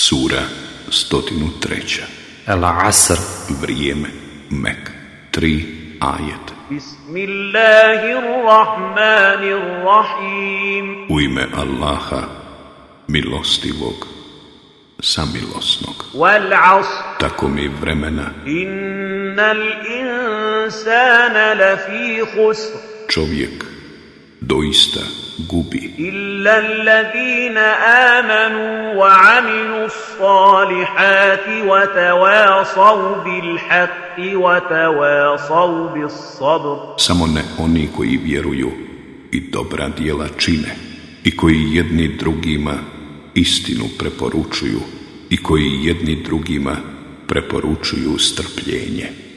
Sura 103. Al-Asr. Vrijeme Mek. 3 ajeta. Bismillahirrahmanirrahim. U ime Allaha, milostivog, samilosnog. Wal asr. Tako mi vremena. Innal insana lafi khusr. Čovjek doista gubi. Illa alladhina amanu wa amilu salihati wa tawasaw bil haqqi wa tawasaw bis sabr. Samo ne oni koji vjeruju i dobra djela čine i koji jedni drugima istinu preporučuju i koji jedni drugima preporučuju strpljenje.